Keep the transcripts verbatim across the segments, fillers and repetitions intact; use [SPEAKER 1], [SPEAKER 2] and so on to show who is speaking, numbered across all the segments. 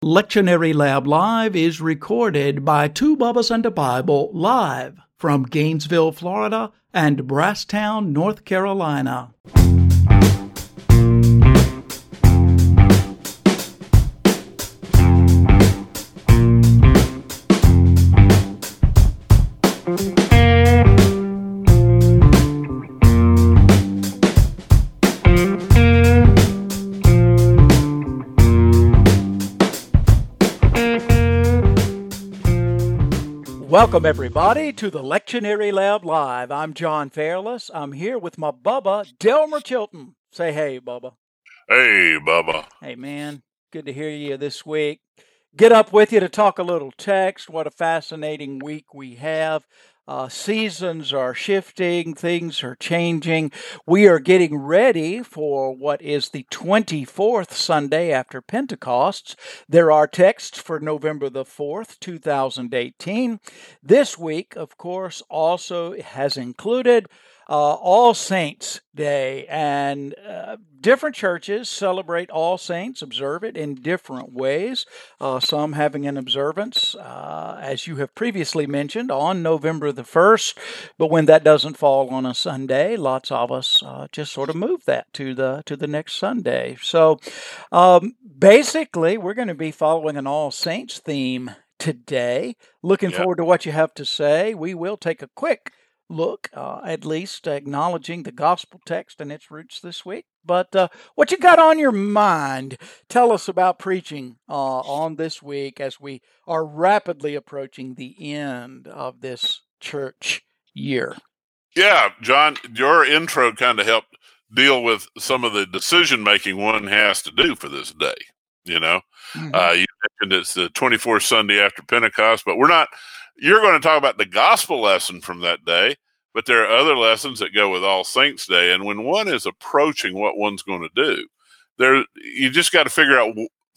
[SPEAKER 1] Lectionary Lab Live is recorded by Two Bubbas and a Bible live from Gainesville, Florida and Brasstown, North Carolina. Welcome, everybody, to the Lectionary Lab Live. I'm John Fairless. I'm here with my Bubba, Delmer Chilton. Say hey, Bubba.
[SPEAKER 2] Hey, Bubba.
[SPEAKER 1] Hey, man. Good to hear you this week. Get up with you to talk a little text. What a fascinating week we have. Uh, seasons are shifting. Things are changing. We are getting ready for what is the twenty-fourth Sunday after Pentecost. There are texts for November the fourth, two thousand eighteen. This week, of course, also has included Uh, All Saints Day, and uh, different churches celebrate All Saints, observe it in different ways, uh, some having an observance, uh, as you have previously mentioned, on November the first, but when that doesn't fall on a Sunday, lots of us uh, just sort of move that to the to the next Sunday. So um, basically, we're going to be following an All Saints theme today. Looking
[SPEAKER 2] Yeah.
[SPEAKER 1] forward to what you have to say. We will take a quick look, uh, at least acknowledging the gospel text and its roots this week. But uh, what you got on your mind? Tell us about preaching uh, on this week as we are rapidly approaching the end of this church year.
[SPEAKER 2] Yeah, John, your intro kind of helped deal with some of the decision making one has to do for this day. You know, mm-hmm. uh, you mentioned it's the twenty-fourth Sunday after Pentecost, but we're not. You're going to talk about the gospel lesson from that day, but there are other lessons that go with All Saints Day. And when one is approaching what one's going to do, there you just got to figure out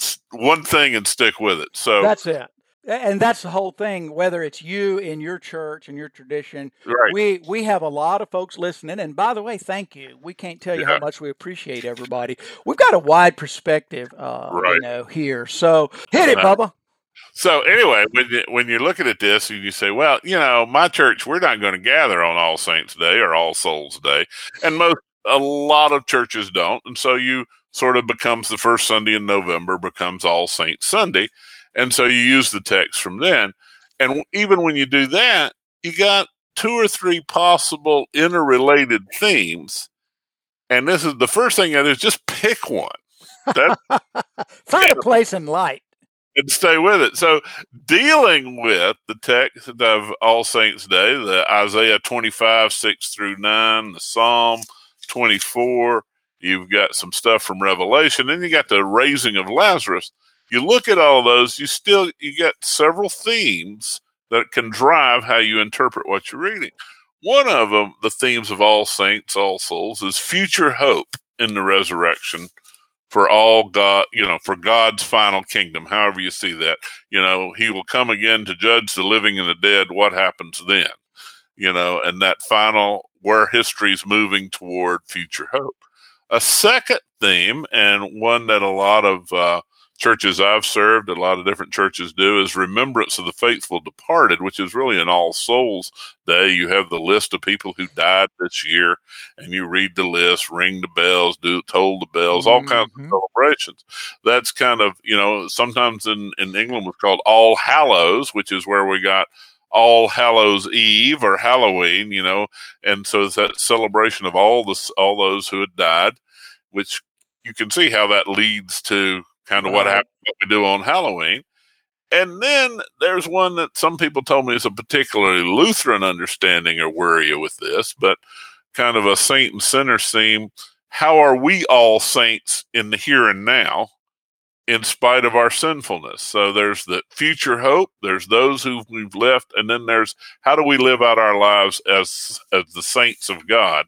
[SPEAKER 2] one thing and stick with it. So
[SPEAKER 1] that's it. And that's the whole thing, whether it's you in your church and your tradition.
[SPEAKER 2] Right.
[SPEAKER 1] We we have a lot of folks listening. And by the way, thank you. We can't tell you
[SPEAKER 2] Yeah.
[SPEAKER 1] how much we appreciate everybody. We've got a wide perspective, uh,
[SPEAKER 2] Right.
[SPEAKER 1] you know, here. So hit it,
[SPEAKER 2] Uh,
[SPEAKER 1] Bubba.
[SPEAKER 2] So anyway, when you, when you're looking at this and you say, well, you know, my church, we're not going to gather on All Saints Day or All Souls Day. And most, a lot of churches don't. And so you sort of becomes the first Sunday in November becomes All Saints Sunday. And so you use the text from then. And even when you do that, you got two or three possible interrelated themes. And this is the first thing that is just pick one. That,
[SPEAKER 1] Find a place in light.
[SPEAKER 2] And stay with it. So dealing with the text of All Saints Day, the Isaiah twenty-five, six through nine, the Psalm twenty-four, you've got some stuff from Revelation, then you got the raising of Lazarus. You look at all those, you still, you got several themes that can drive how you interpret what you're reading. One of them, the themes of All Saints, All Souls, is future hope in the resurrection. For all God, you know, for God's final kingdom, however you see that, you know, he will come again to judge the living and the dead. What happens then? You know, and that final, where history's moving toward future hope. A second theme, and one that a lot of uh, churches I've served, a lot of different churches do, is remembrance of the faithful departed, which is really an All Souls Day. You have the list of people who died this year, and you read the list, ring the bells, do toll the bells, all mm-hmm. kinds of celebrations. That's kind of, you know, sometimes in, in England was called All Hallows, which is where we got All Hallows Eve or Halloween, you know, and so it's that celebration of all this, all those who had died, which you can see how that leads to kind of what happens, what we do on Halloween. And then there's one that some people told me is a particularly Lutheran understanding or worry with this, but kind of a saint and sinner theme. How are we all saints in the here and now in spite of our sinfulness? So there's the future hope, there's those who we've left, and then there's how do we live out our lives as, as the saints of God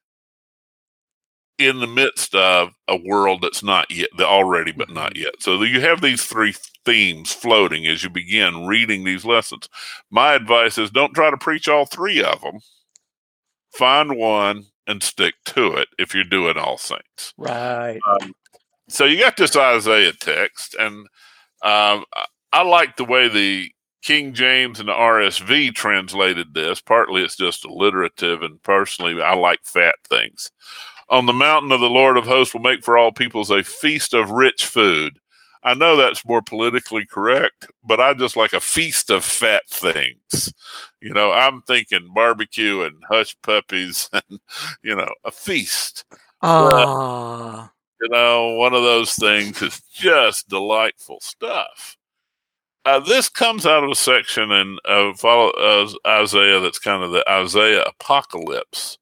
[SPEAKER 2] in the midst of a world that's not yet, the already but not yet. So you have these three themes floating as you begin reading these lessons. My advice is don't try to preach all three of them. Find one and stick to it if you're doing All Saints.
[SPEAKER 1] Right.
[SPEAKER 2] Um, so you got this Isaiah text, and Um, I, I like the way the King James and the R S V translated this. Partly it's just alliterative, and personally, I like fat things. On the mountain of the Lord of hosts will make for all peoples a feast of rich food. I know that's more politically correct, but I just like a feast of fat things. You know, I'm thinking barbecue and hush puppies and, you know, a feast.
[SPEAKER 1] Ah.
[SPEAKER 2] Uh, you know, one of those things is just delightful stuff. Uh, this comes out of a section in uh, follow, uh, Isaiah that's kind of the Isaiah apocalypse.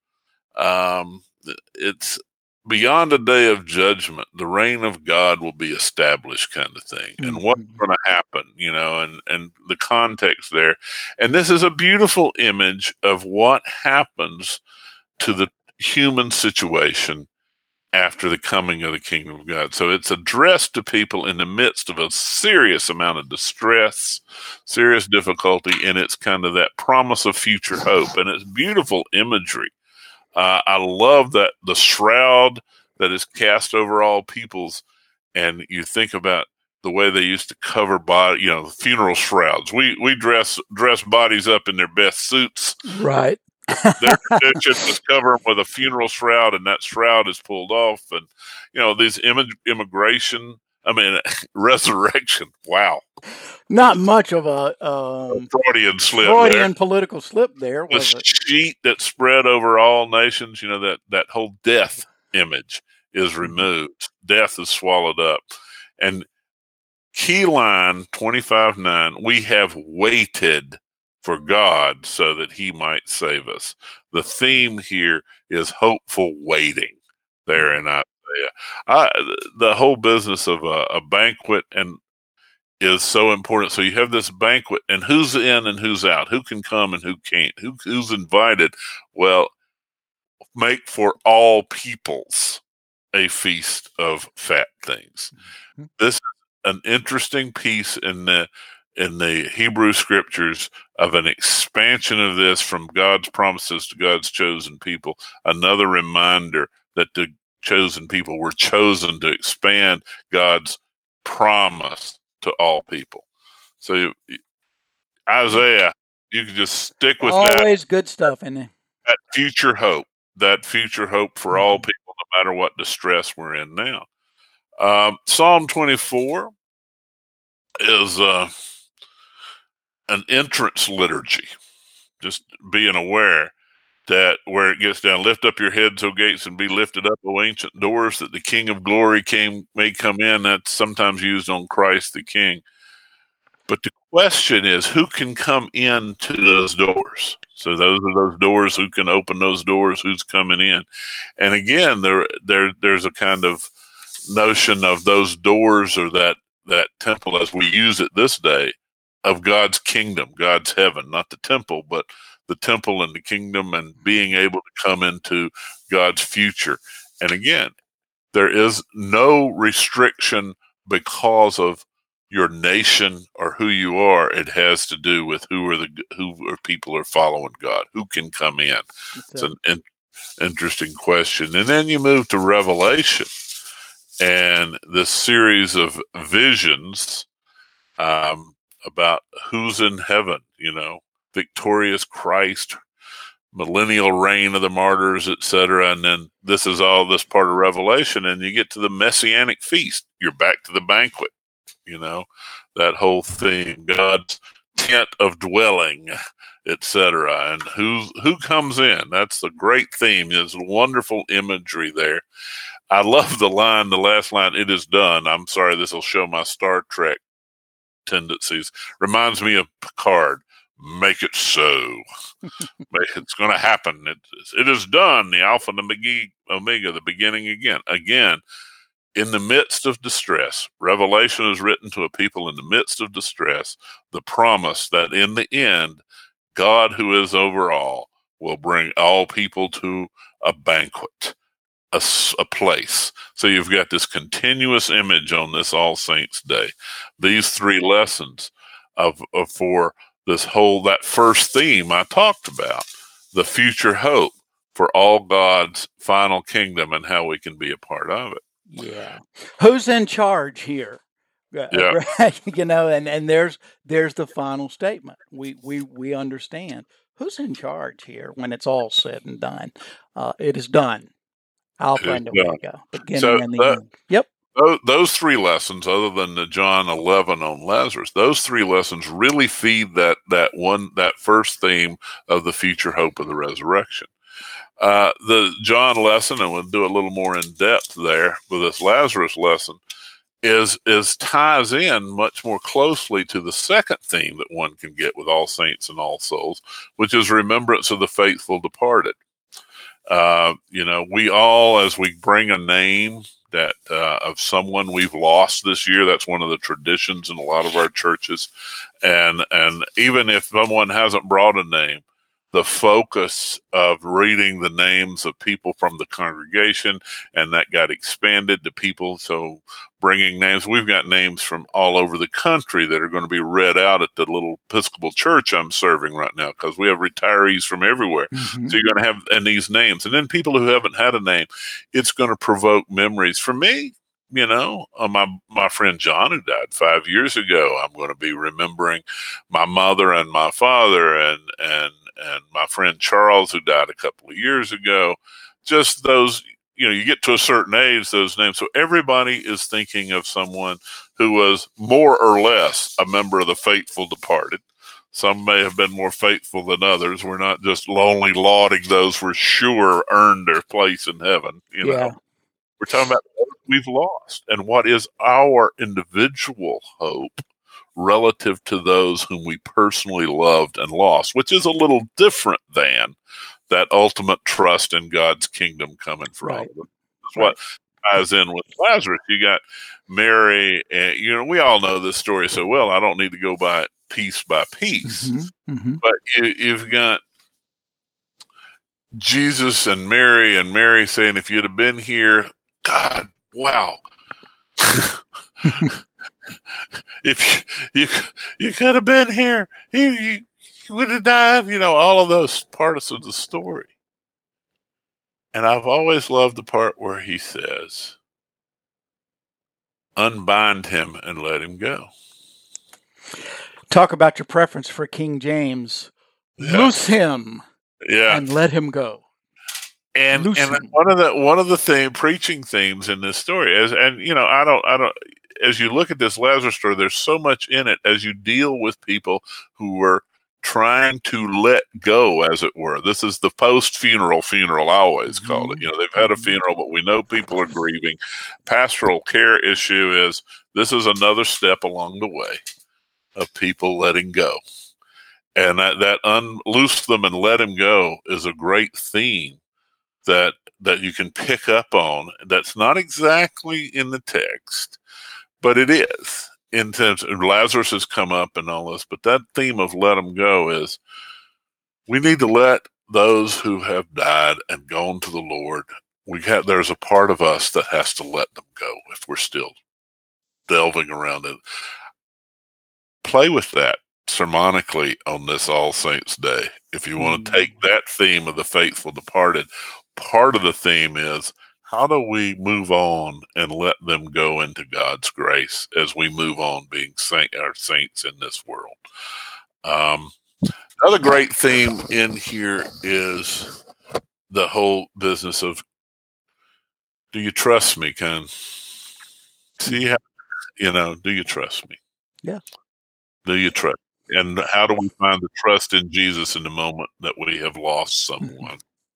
[SPEAKER 2] Um, it's beyond a day of judgment, the reign of God will be established, kind of thing. And
[SPEAKER 1] Mm-hmm.
[SPEAKER 2] what's going to happen, you know, and, and the context there. And this is a beautiful image of what happens to the human situation after the coming of the kingdom of God. So it's addressed to people in the midst of a serious amount of distress, serious difficulty, and it's kind of that promise of future hope. And it's beautiful imagery. Uh, I love that the shroud that is cast over all peoples, and you think about the way they used to cover body, you know, funeral shrouds. We we dress dress bodies up in their best suits,
[SPEAKER 1] right?
[SPEAKER 2] Their tradition is cover them with a funeral shroud, and that shroud is pulled off, and you know these Im- immigration. I mean, resurrection. Wow.
[SPEAKER 1] Not much of a, um,
[SPEAKER 2] a Freudian slip.
[SPEAKER 1] Freudian
[SPEAKER 2] there.
[SPEAKER 1] political slip there, was
[SPEAKER 2] the
[SPEAKER 1] it?
[SPEAKER 2] sheet that spread over all nations, you know, that, that whole death image is removed. Mm-hmm. Death is swallowed up. And key line twenty-five nine, we have waited for God so that he might save us. The theme here is hopeful waiting there in Isaiah. I, the whole business of a, a banquet and is so important. So you have this banquet, and who's in and who's out? Who can come and who can't? Who, who's invited? Well, make for all peoples a feast of fat things. Mm-hmm. This is an interesting piece in the in the Hebrew scriptures of an expansion of this from God's promises to God's chosen people. Another reminder that the chosen people were chosen to expand God's promise to all people. So Isaiah, you can just stick with
[SPEAKER 1] Always
[SPEAKER 2] that.
[SPEAKER 1] Always good stuff in there.
[SPEAKER 2] That future hope, that future hope for mm-hmm. all people, no matter what distress we're in now. Um, Psalm twenty-four is uh, an entrance liturgy. Just being aware that where it gets down, lift up your heads, O gates, and be lifted up, O ancient doors, that the King of glory came may come in. That's sometimes used on Christ the King. But the question is, who can come into those doors? So those are those doors. Who can open those doors? Who's coming in? And again, there, there, there's a kind of notion of those doors, or that that temple, as we use it this day, of God's kingdom, God's heaven, not the temple, but the temple and the kingdom, and being able to come into God's future. And again, there is no restriction because of your nation or who you are. It has to do with who are the who are people are following God, who can come in. It's an in, interesting question. And then you move to Revelation, and this series of visions um, about who's in heaven, you know, victorious Christ, millennial reign of the martyrs, et cetera. And then this is all this part of Revelation, and you get to the Messianic feast. You're back to the banquet, you know, that whole thing, God's tent of dwelling, et cetera. And who who comes in? That's the great theme. There's wonderful imagery there. I love the line, the last line, "It is done." I'm sorry, this will show my Star Trek tendencies. Reminds me of Picard. Make it so. It's going to happen. It, it is done. The Alpha and the Omega, the beginning again. Again, in the midst of distress, Revelation is written to a people in the midst of distress, the promise that in the end, God, who is over all, will bring all people to a banquet, a, a place. So you've got this continuous image on this All Saints Day. These three lessons of, of for this whole, that first theme I talked about, the future hope for all God's final kingdom and how we can be a part of it.
[SPEAKER 1] Yeah. Who's in charge here? Uh,
[SPEAKER 2] Yeah.
[SPEAKER 1] you know, and, and there's there's the final statement. We we we understand who's in charge here when it's all said and done. Uh, it is done. Alpha
[SPEAKER 2] It is
[SPEAKER 1] and
[SPEAKER 2] done.
[SPEAKER 1] Omega,
[SPEAKER 2] So
[SPEAKER 1] beginning and the
[SPEAKER 2] that,
[SPEAKER 1] end. Yep.
[SPEAKER 2] Those, those three lessons, other than the John eleven on Lazarus, those three lessons really feed that that one that first theme of the future hope of the resurrection. Uh, the John lesson, and we'll do a little more in depth there with this Lazarus lesson, is is ties in much more closely to the second theme that one can get with All Saints and All Souls, which is remembrance of the faithful departed. Uh, you know, we all, as we bring a name that uh, of someone we've lost this year, that's one of the traditions in a lot of our churches. And and even if someone hasn't brought a name, the focus of reading the names of people from the congregation, and that got expanded to people. So bringing names, we've got names from all over the country that are going to be read out at the little Episcopal church I'm serving right now, because we have retirees from everywhere.
[SPEAKER 1] Mm-hmm.
[SPEAKER 2] So you're going to have and these names, and then people who haven't had a name. It's going to provoke memories for me. You know, uh, my my friend John, who died five years ago, I'm going to be remembering my mother and my father, and and and my friend Charles, who died a couple of years ago. Just those, you know, you get to a certain age, those names. So everybody is thinking of someone who was more or less a member of the faithful departed. Some may have been more faithful than others. We're not just only lauding those who sure earned their place in heaven. You
[SPEAKER 1] Yeah.
[SPEAKER 2] know, we're talking about what we've lost and what is our individual hope relative to those whom we personally loved and lost, which is a little different than that ultimate trust in God's kingdom coming for
[SPEAKER 1] Right.
[SPEAKER 2] all of us. That's
[SPEAKER 1] Right.
[SPEAKER 2] what ties in with Lazarus. You got Mary, and you know, we all know this story so well, I don't need to go by it piece by piece.
[SPEAKER 1] Mm-hmm. Mm-hmm.
[SPEAKER 2] But you, you've got Jesus and Mary, and Mary saying, if you'd have been here, God, wow. If you, you you could have been here, you, you would have died, you know, all of those parts of the story. And I've always loved the part where he says, unbind him and let him go.
[SPEAKER 1] Talk about your preference for King James.
[SPEAKER 2] Yeah.
[SPEAKER 1] Loose him
[SPEAKER 2] Yeah.
[SPEAKER 1] and let him go.
[SPEAKER 2] And
[SPEAKER 1] Loose
[SPEAKER 2] and
[SPEAKER 1] him.
[SPEAKER 2] one of the one of the theme, preaching themes in this story is, and you know, I don't I don't as you look at this Lazarus story, there's so much in it as you deal with people who were trying to let go, as it were. This is the post-funeral funeral, I always
[SPEAKER 1] Mm-hmm.
[SPEAKER 2] call it. You know, they've had a funeral, but we know people are grieving. Pastoral care issue is this is another step along the way of people letting go. And that, that unloose them and let him go is a great theme that that you can pick up on. That's not exactly in the text, but it is. In terms of Lazarus has come up and all this, but that theme of let them go is we need to let those who have died and gone to the Lord. We have there's a part of us that has to let them go if we're still delving around it. Play with that sermonically on this All Saints Day. If you want to take that theme of the faithful departed, part of the theme is how do we move on and let them go into God's grace as we move on being saint, our saints in this world? Um, another great theme in here is the whole business of, do you trust me, Ken? See how, you know, do you trust me?
[SPEAKER 1] Yeah.
[SPEAKER 2] Do you trust? And how do we find the trust in Jesus in the moment that we have lost someone?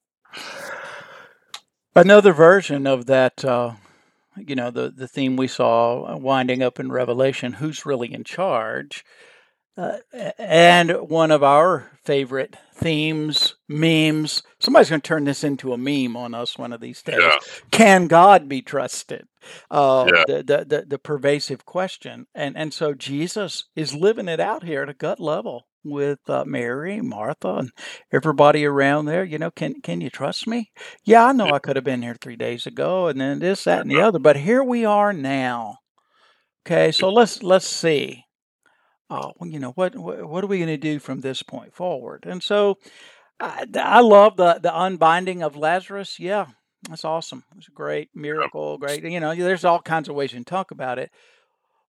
[SPEAKER 1] Another version of that, uh, you know, the, the theme we saw winding up in Revelation, who's really in charge? Uh, and one of our favorite themes, memes, somebody's going to turn this into a meme on us one of these days.
[SPEAKER 2] Yeah.
[SPEAKER 1] Can God be trusted? Uh,
[SPEAKER 2] Yeah.
[SPEAKER 1] the, the, the, the pervasive question. And, and so Jesus is living it out here at a gut level with uh, Mary, Martha, and everybody around there. You know, can can you trust me? Yeah, I know I could have been here three days ago, and then this, that, and the other, but here we are now. Okay, so let's let's see. Oh, well, you know, what what, what are we going to do from this point forward? And so, I, I love the the unbinding of Lazarus. Yeah, that's awesome. It's a great miracle. Great, you know, there's all kinds of ways you can talk about it.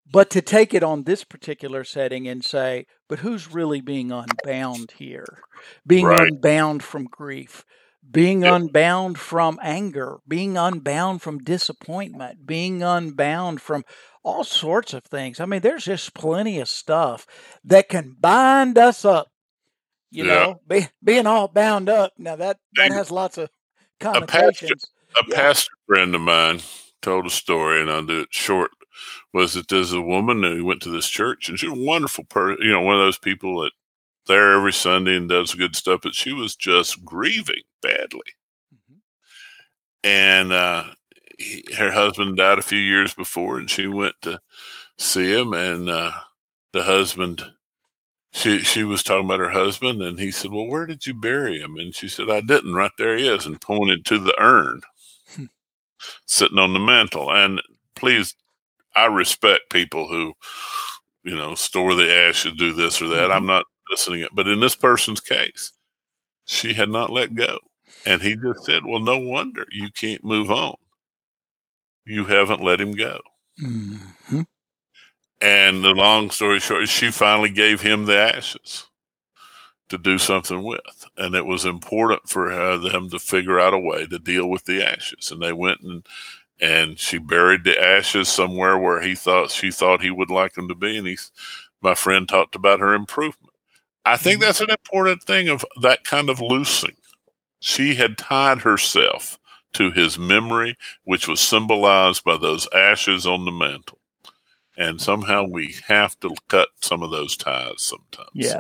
[SPEAKER 1] But to take it on this particular setting and say, but who's really being unbound here? Being
[SPEAKER 2] Right.
[SPEAKER 1] unbound from grief, being
[SPEAKER 2] Yep.
[SPEAKER 1] unbound from anger, being unbound from disappointment, being unbound from all sorts of things. I mean, there's just plenty of stuff that can bind us up. You
[SPEAKER 2] Yeah.
[SPEAKER 1] know, be, being all bound up. Now that that
[SPEAKER 2] And
[SPEAKER 1] has lots of
[SPEAKER 2] a pastor,
[SPEAKER 1] connotations.
[SPEAKER 2] a
[SPEAKER 1] Yeah.
[SPEAKER 2] pastor friend of mine told a story, and I'll do it short. Was that there's a woman who went to this church, and she's a wonderful person. You know, one of those people that there every Sunday and does good stuff, but she was just grieving badly.
[SPEAKER 1] Mhm.
[SPEAKER 2] And uh, he, her husband died a few years before, and she went to see him, and uh, the husband, she she was talking about her husband, and he said, "Well, where did you bury him?" And she said, "I didn't. Right there he is," and pointed to the urn sitting on the mantle. And please, I respect people who, you know, store the ashes, do this or that.
[SPEAKER 1] Mhm.
[SPEAKER 2] I'm not listening. But in this person's case, she had not let go. And he just said, well, no wonder you can't move on. You haven't let him go.
[SPEAKER 1] Mm-hmm.
[SPEAKER 2] And the long story short is she finally gave him the ashes to do something with. And it was important for her, them to figure out a way to deal with the ashes. And they went and and she buried the ashes somewhere where he thought she thought he would like them to be. And he's, my friend talked about her improvement. I think that's an important thing of that kind of loosing. She had tied herself to his memory, which was symbolized by those ashes on the mantle. And somehow we have to cut some of those ties sometimes.
[SPEAKER 1] Yeah.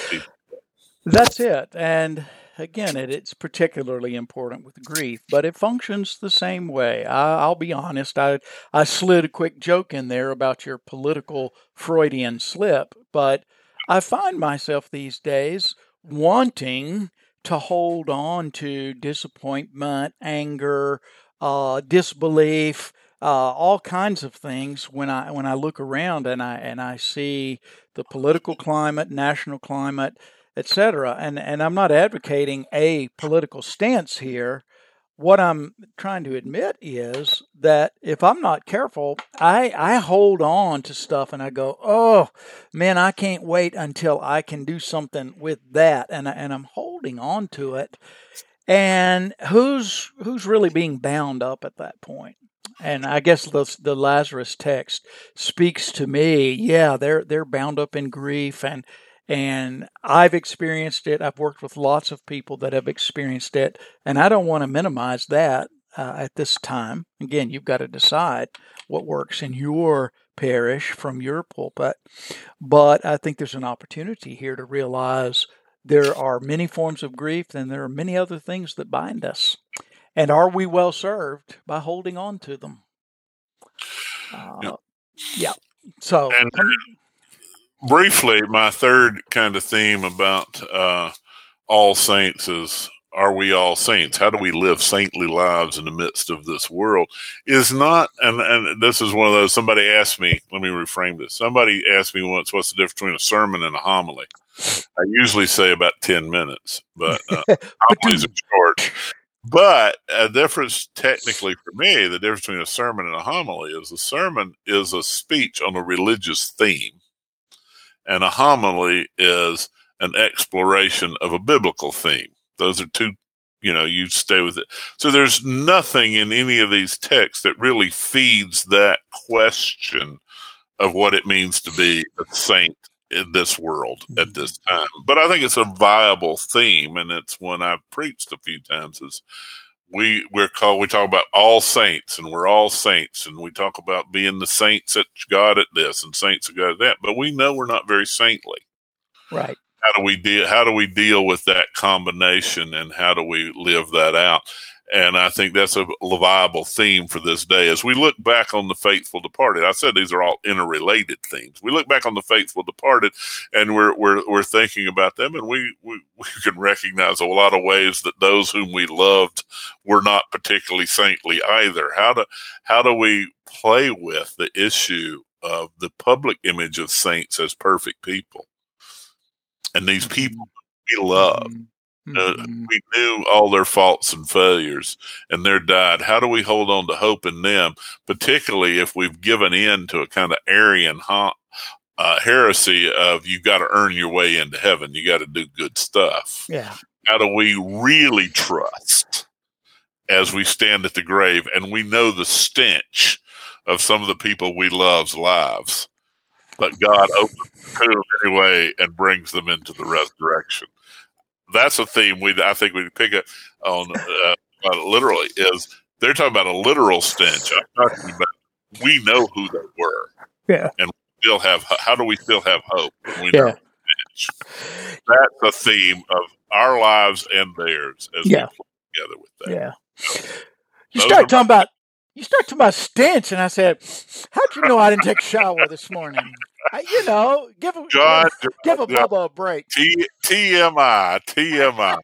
[SPEAKER 1] That's it. And again, it, it's particularly important with grief, but it functions the same way. I, I'll be honest. I, I slid a quick joke in there about your political Freudian slip, but I find myself these days wanting to hold on to disappointment, anger, uh, disbelief, uh, all kinds of things when I when I look around and I and I see the political climate, national climate, et cetera. And and I'm not advocating a political stance here. What I'm trying to admit is that if I'm not careful, I I hold on to stuff and I go, oh man, I can't wait until I can do something with that, and I, and I'm holding on to it. And who's who's really being bound up at that point? And I guess the the Lazarus text speaks to me. Yeah, they're they're bound up in grief, and and I've experienced it. I've worked with lots of people that have experienced it, and I don't want to minimize that uh, at this time. Again, you've got to decide what works in your parish from your pulpit. But I think there's an opportunity here to realize there are many forms of grief, and there are many other things that bind us. And are we well served by holding on to them? Uh, yeah. So,
[SPEAKER 2] and briefly, my third kind of theme about uh, all saints is, are we all saints? How do we live saintly lives in the midst of this world? Is not, and, and this is one of those, somebody asked me, let me reframe this. Somebody asked me once, what's the difference between a sermon and a homily? I usually say about ten minutes, but uh, homilies are short. But a difference, technically for me, the difference between a sermon and a homily is a sermon is a speech on a religious theme, and a homily is an exploration of a biblical theme. Those are two, you know, you stay with it. So there's nothing in any of these texts that really feeds that question of what it means to be a saint in this world at this time. But I think it's a viable theme, and it's one I've preached a few times, is we we're called, we talk about all saints, and we're all saints, and we talk about being the saints at God at this and saints at God at that, but we know we're not very saintly.
[SPEAKER 1] Right.
[SPEAKER 2] How do we deal how do we deal with that combination, and how do we live that out? And I think that's a viable theme for this day. As we look back on the faithful departed, I said these are all interrelated themes. We look back on the faithful departed, and we're we're we're thinking about them, and we, we, we can recognize a lot of ways that those whom we loved were not particularly saintly either. How do how do we play with the issue of the public image of saints as perfect people? And these people we love, Uh,
[SPEAKER 1] Mm-hmm.
[SPEAKER 2] we knew all their faults and failures, and they're died. How do we hold on to hope in them, particularly if we've given in to a kind of Arian uh, heresy of you got to earn your way into heaven, you got to do good stuff?
[SPEAKER 1] Yeah.
[SPEAKER 2] How do we really trust as we stand at the grave and we know the stench of some of the people we love's lives, but God opens the tomb anyway and brings them into the resurrection? That's a theme we I think we pick up on uh, literally is they're talking about a literal stench. I'm talking about we know who they were,
[SPEAKER 1] yeah,
[SPEAKER 2] and we still have. How do we still have hope when we
[SPEAKER 1] yeah.
[SPEAKER 2] know stench? That's a theme of our lives and theirs as
[SPEAKER 1] yeah.
[SPEAKER 2] we play together with that.
[SPEAKER 1] Yeah,
[SPEAKER 2] so,
[SPEAKER 1] you start talking about you start talking about stench, and I said, "How'd you know I didn't take a shower this morning?" I, you know, give a
[SPEAKER 2] John,
[SPEAKER 1] give, give a
[SPEAKER 2] John,
[SPEAKER 1] Bubba a break.
[SPEAKER 2] T- TMI, T M I.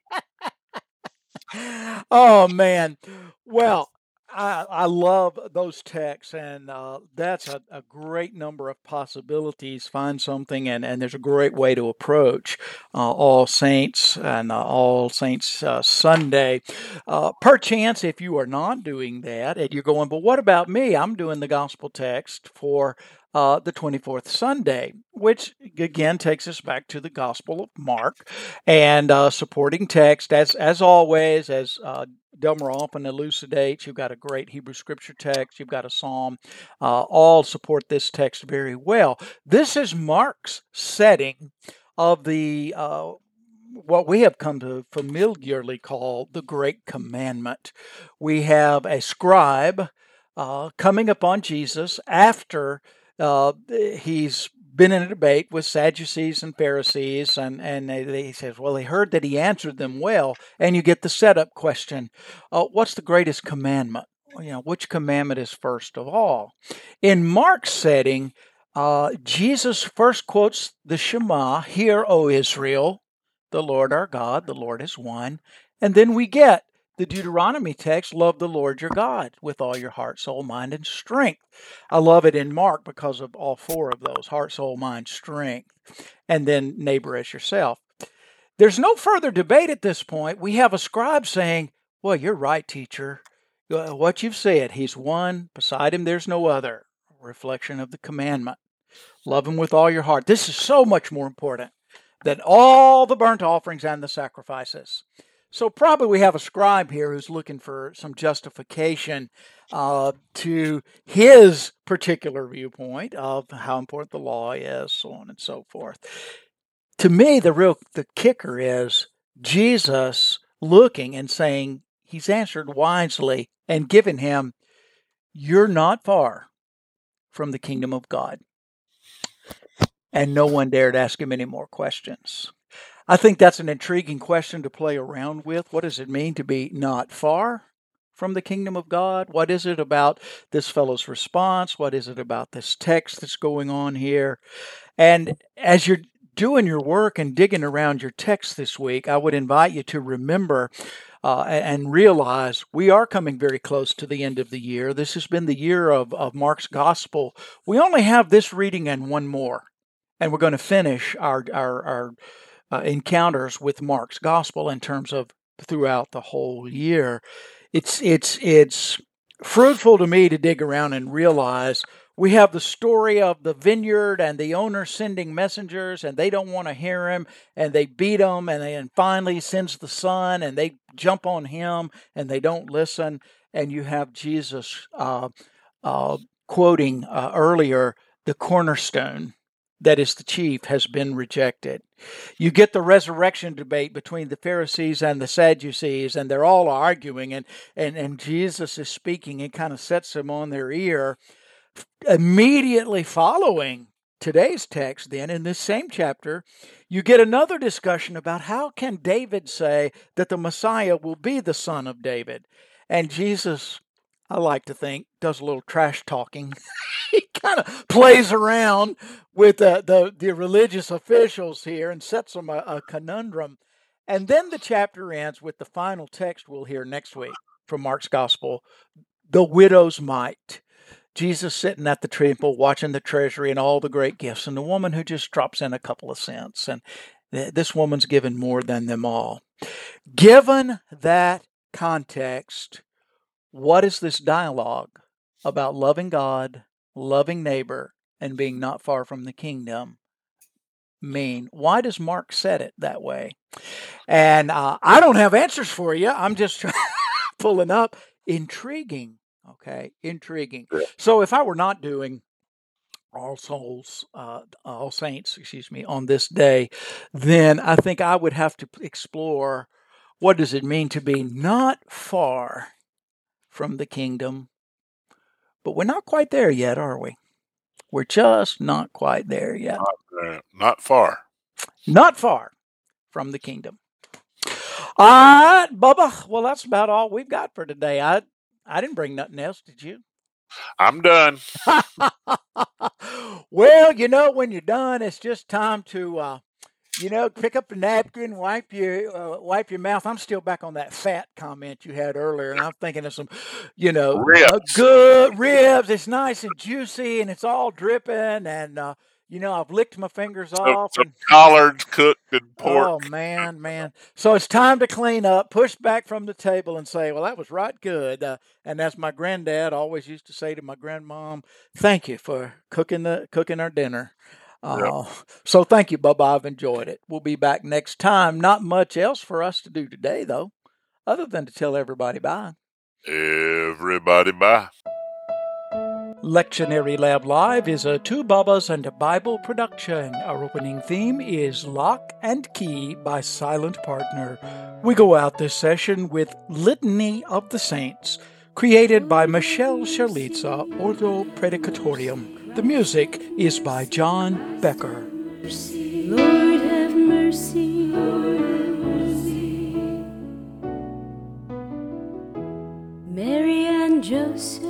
[SPEAKER 1] Oh man, well, I I love those texts, and uh, that's a, a great number of possibilities. Find something, and and there's a great way to approach uh, All Saints and uh, All Saints uh, Sunday. Uh, perchance, if you are not doing that, and you're going, but what about me? I'm doing the gospel text for Uh, the twenty-fourth Sunday, which again takes us back to the Gospel of Mark, and uh, supporting text as as always, as uh, Delmer often elucidates. You've got a great Hebrew Scripture text, you've got a Psalm, uh, all support this text very well. This is Mark's setting of the uh, what we have come to familiarly call the Great Commandment. We have a scribe uh, coming upon Jesus after uh, he's been in a debate with Sadducees and Pharisees, and, and they, they, he says, well, they heard that he answered them well, and you get the setup question, uh, what's the greatest commandment? You know, which commandment is first of all? In Mark's setting, uh, Jesus first quotes the Shema, "Hear, O Israel, the Lord our God, the Lord is one," and then we get the Deuteronomy text, "Love the Lord your God with all your heart, soul, mind, and strength." I love it in Mark because of all four of those: heart, soul, mind, strength, and then neighbor as yourself. There's no further debate at this point. We have a scribe saying, well, you're right, teacher. What you've said, he's one, beside him there's no other. A reflection of the commandment. Love him with all your heart. This is so much more important than all the burnt offerings and the sacrifices. So probably we have a scribe here who's looking for some justification uh, to his particular viewpoint of how important the law is, so on and so forth. To me, the real the kicker is Jesus looking and saying he's answered wisely and given him, you're not far from the kingdom of God. And no one dared ask him any more questions. I think that's an intriguing question to play around with. What does it mean to be not far from the kingdom of God? What is it about this fellow's response? What is it about this text that's going on here? And as you're doing your work and digging around your text this week, I would invite you to remember uh, and realize we are coming very close to the end of the year. This has been the year of, of Mark's Gospel. We only have this reading and one more, and we're going to finish our our, our Uh, encounters with Mark's gospel in terms of throughout the whole year. It's it's it's fruitful to me to dig around and realize we have the story of the vineyard and the owner sending messengers, and they don't want to hear him, and they beat him, and then finally sends the son, and they jump on him, and they don't listen. And you have Jesus uh, uh, quoting uh, earlier, the cornerstone, that is the chief, has been rejected. You get the resurrection debate between the Pharisees and the Sadducees, and they're all arguing, and, and, and Jesus is speaking and kind of sets them on their ear. Immediately following today's text, then, in this same chapter, you get another discussion about how can David say that the Messiah will be the son of David. And Jesus, I like to think, does a little trash talking. He kind of plays around with uh, the, the religious officials here and sets them a, a conundrum. And then the chapter ends with the final text we'll hear next week from Mark's Gospel, the widow's mite. Jesus sitting at the temple watching the treasury and all the great gifts, and the woman who just drops in a couple of cents. And This woman's given more than them all. Given that context, what is this dialogue about loving God, loving neighbor, and being not far from the kingdom mean? Why does Mark set it that way? And uh, I don't have answers for you. I'm just pulling up. Intriguing. Okay, intriguing. So if I were not doing All Souls, uh, All Saints, excuse me, on this day, then I think I would have to explore what does it mean to be not far from the kingdom. But we're not quite there yet, are we? We're just not quite there yet.
[SPEAKER 2] Not, uh, not far.
[SPEAKER 1] Not far from the kingdom. All right, Bubba. Well, that's about all we've got for today. I I didn't bring nothing else, did you?
[SPEAKER 2] I'm done.
[SPEAKER 1] Well, you know, when you're done, it's just time to, uh, you know, pick up a napkin, wipe your uh, wipe your mouth. I'm still back on that fat comment you had earlier, and I'm thinking of some, you know, uh, good ribs. It's nice and juicy, and it's all dripping, and uh, you know, I've licked my fingers
[SPEAKER 2] some,
[SPEAKER 1] off.
[SPEAKER 2] Some
[SPEAKER 1] and,
[SPEAKER 2] collards cooked and pork.
[SPEAKER 1] Oh, man, man. So it's time to clean up, push back from the table and say, well, that was right good. Uh, and as my granddad always used to say to my grandmom, thank you for cooking the cooking our dinner. Uh, yep. So thank you, Bubba. I've enjoyed it. We'll be back next time. Not much else for us to do today, though, other than to tell everybody bye.
[SPEAKER 2] Everybody bye.
[SPEAKER 1] Lectionary Lab Live is a Two Bubbas and a Bible production. Our opening theme is Lock and Key by Silent Partner. We go out this session with Litany of the Saints, created by Michelle Scherlitza, Ordo Predicatorium. The music is by John Becker.
[SPEAKER 3] Lord have mercy. Mary and Joseph,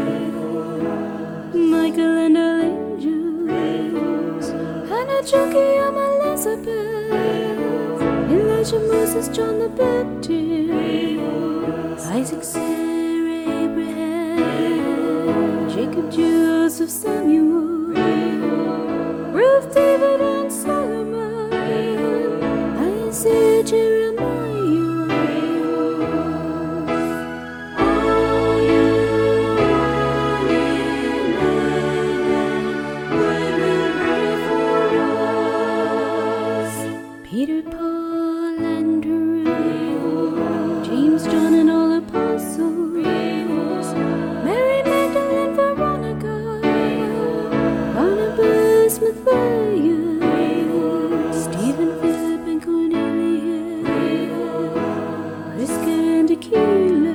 [SPEAKER 3] Michael and all angels, Hannah, Joachim, Elizabeth, Elijah, Moses, John the Baptist, Isaac, Sarah, Abraham, Jacob, Joseph, Samuel, Ruth, David, and Solomon, Isaiah, Jeremiah. Peter, Paul, Andrew, James, John, and all apostles, Mary, Magdalene, Veronica, Barnabas, Matthias, Stephen, Philip, and Cornelius, Prisca and Aquila,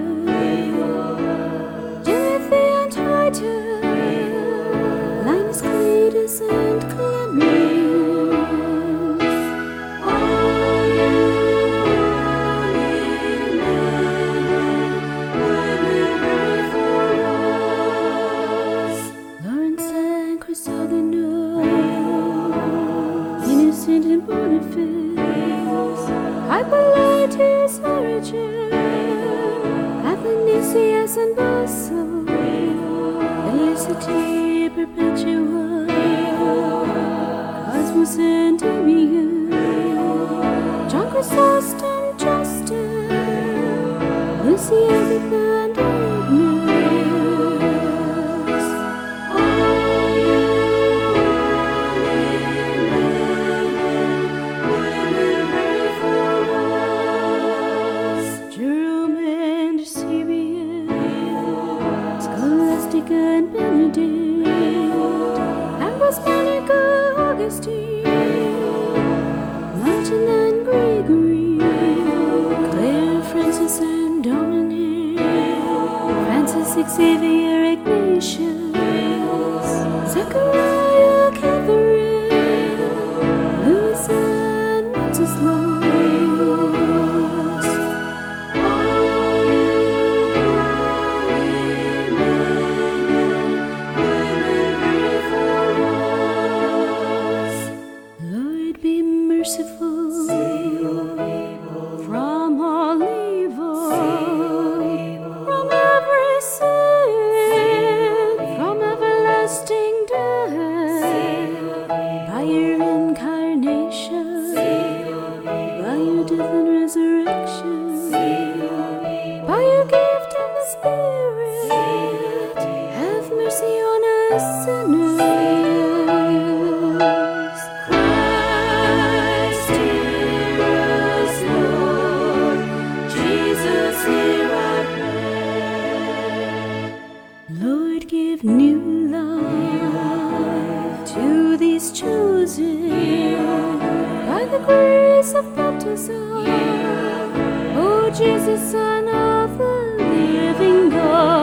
[SPEAKER 3] Timothy and Titus, Linus, Cletus, and Clement. Innocent and Boniface, Hippolytus, Origen, Athanasius and Basil, Felicity Perpetua, Cosmos and Damian, John Chrysostom, Justin, Lucy, Agatha, and Agnes. And Benedict, Ambrose, Monica, Augustine, Martin and Gregory, Clare, Francis and Dominic, Francis, Xavier, Ignatius, Zechariah, Catherine, Louis and Wenceslaus. Merciful from all evil, from every sin, from everlasting death, by your incarnation. is chosen by the grace of baptism. Oh, Jesus, Son of the living God.